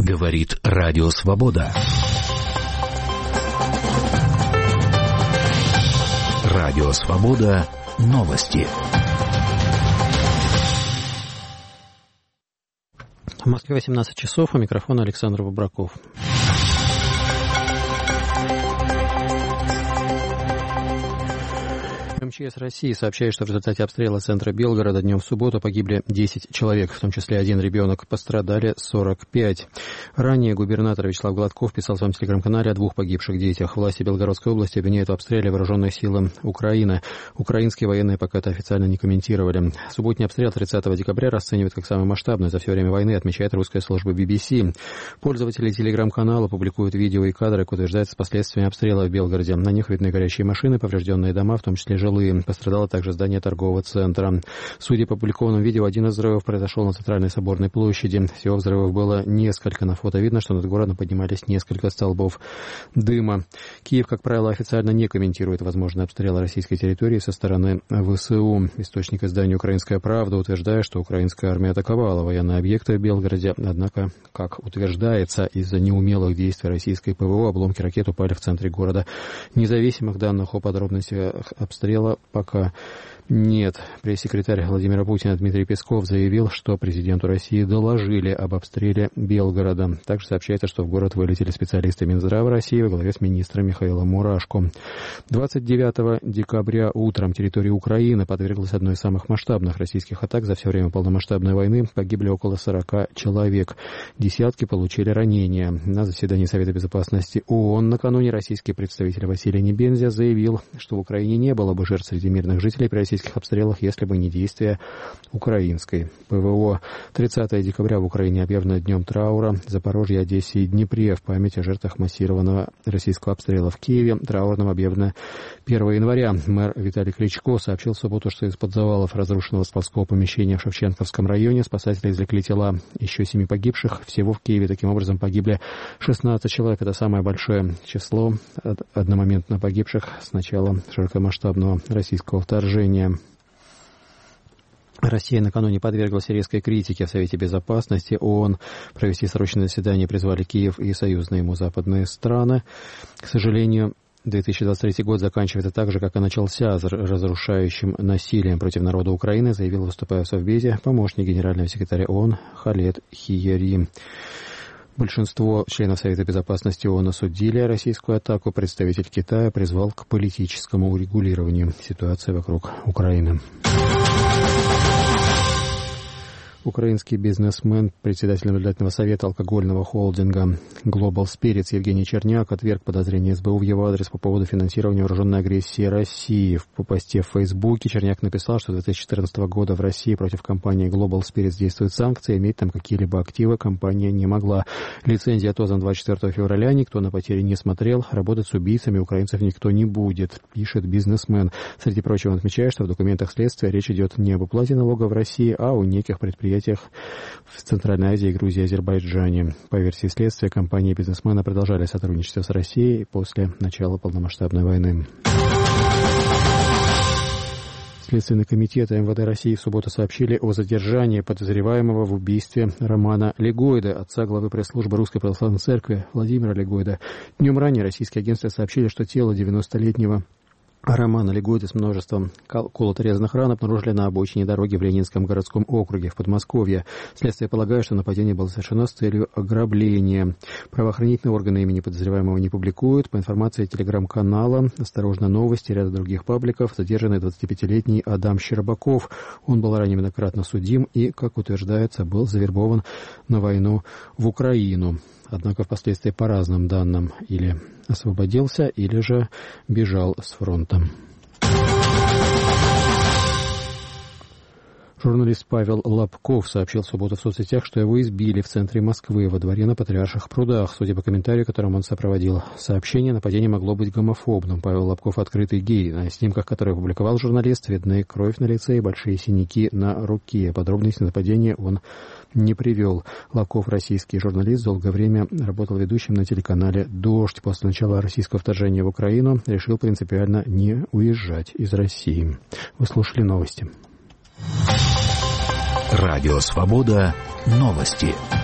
Говорит Радио Свобода. Радио Свобода. Новости. В Москве 18 часов. У микрофона Александр Бобраков. МЧС России сообщает, что в результате обстрела центра Белгорода днем в субботу погибли 10 человек, в том числе один ребенок, пострадали 45. Ранее губернатор Вячеслав Гладков писал в своем телеграм-канале о 2 погибших детях. Власти Белгородской области обвиняют в обстреле вооруженные силы Украины. Украинские военные пока это официально не комментировали. Субботний обстрел 30 декабря расценивают как самый масштабный за все время войны, отмечает русская служба BBC. Пользователи телеграм-канала публикуют видео и кадры, как утверждается, с последствиями обстрела в Белгороде. На них видны горящие машины, поврежденные дома, в том числе жилые. Пострадало также здание торгового центра. Судя по опубликованному видео, один из взрывов произошел на центральной соборной площади. Всего взрывов было несколько. На фото видно, что над городом поднимались несколько столбов дыма. Киев, как правило, официально не комментирует возможный обстрел российской территории со стороны ВСУ. Источник издания «Украинская правда» утверждает, что украинская армия атаковала военные объекты в Белгороде. Однако, как утверждается, из-за неумелых действий российской ПВО обломки ракет упали в центре города. Независимых данных о подробностях обстрела пока нет. Пресс-секретарь Владимира Путина Дмитрий Песков заявил, что президенту России доложили об обстреле Белгорода. Также сообщается, что в город вылетели специалисты Минздрава России во главе с министром Михаилом Мурашко. 29 декабря утром территория Украины подверглась одной из самых масштабных российских атак за все время полномасштабной войны. Погибли около 40 человек. Десятки получили ранения. На заседании Совета безопасности ООН накануне российский представитель Василий Небензя заявил, что в Украине не было бы жертв среди мирных жителей при российских обстрелах, если бы не действия украинской ПВО. 30 декабря в Украине объявлено днем траура. Запорожье, Одессе и Днепре в память о жертвах массированного российского обстрела. В Киеве траурным объявлено 1 января. Мэр Виталий Кличко сообщил в субботу, что из-под завалов разрушенного складского помещения в Шевченковском районе спасатели извлекли тела еще 7 погибших. Всего в Киеве таким образом погибли 16 человек. Это самое большое число одномоментно погибших с начала широкомасштабного российского вторжения. Россия накануне подверглась резкой критике в Совете безопасности ООН. Провести срочное заседание призвали Киев и союзные ему западные страны. К сожалению, 2023 год заканчивается так же, как и начался, разрушающим насилием против народа Украины, заявил, выступая в Совбезе, помощник генерального секретаря ООН Халед Хиери. Большинство членов Совета безопасности ООН осудили российскую атаку. Представитель Китая призвал к политическому урегулированию ситуации вокруг Украины. Украинский бизнесмен, председатель наблюдательного совета алкогольного холдинга Global Spirits Евгений Черняк отверг подозрения СБУ в его адрес по поводу финансирования вооруженной агрессии России. В посте в Фейсбуке Черняк написал, что с 2014 года в России против компании Global Spirits действуют санкции, иметь там какие-либо активы компания не могла. Лицензия отозвана 24 февраля, никто на потери не смотрел, работать с убийцами украинцев никто не будет, пишет бизнесмен. Среди прочего он отмечает, что в документах следствия речь идет не об уплате налогов в России, а о неких предприятиях в Центральной Азии, Грузии и Азербайджане. По версии следствия, компании и бизнесмена продолжали сотрудничество с Россией после начала полномасштабной войны. Следственный комитет МВД России в субботу сообщили о задержании подозреваемого в убийстве Романа Легойда, отца главы пресс-службы Русской Православной Церкви Владимира Легойда. Днем ранее российские агентства сообщили, что тело 90-летнего Романа Легойда с множеством колото-резаных ран обнаружили на обочине дороги в Ленинском городском округе в Подмосковье. Следствие полагает, что нападение было совершено с целью ограбления. Правоохранительные органы имени подозреваемого не публикуют. По информации телеграм-канала «Осторожно, новости» и ряда других пабликов, задержанный 25-летний Адам Щербаков. Он был ранее многократно судим и, как утверждается, был завербован на войну в Украину. Однако впоследствии, по разным данным, или освободился, или же бежал с фронта. Журналист Павел Лобков сообщил в субботу в соцсетях, что его избили в центре Москвы, во дворе на Патриарших прудах. Судя по комментарию, которым он сопроводил сообщение, нападение могло быть гомофобным. Павел Лобков — открытый гей. На снимках, которые опубликовал журналист, видны кровь на лице и большие синяки на руке. Подробности нападения он не привел. Лобков — российский журналист, долгое время работал ведущим на телеканале «Дождь». После начала российского вторжения в Украину решил принципиально не уезжать из России. Вы слушали новости. Радио Свобода. Новости.